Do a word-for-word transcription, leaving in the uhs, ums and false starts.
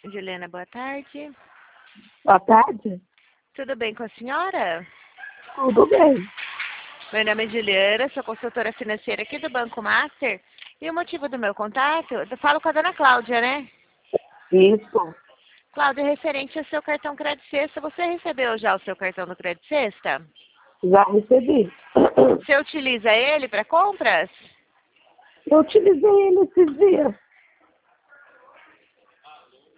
Juliana, boa tarde. Boa tarde. Tudo bem com a senhora? Tudo bem. Meu nome é Juliana, sou consultora financeira aqui do Banco Master. E o motivo do meu contato, eu falo com a dona Cláudia, né? Isso. Cláudia, referente ao seu cartão Crédito Sexta, você recebeu já o seu cartão do Crédito Sexta? Já recebi. Você utiliza ele para compras? Eu utilizei ele esses dias.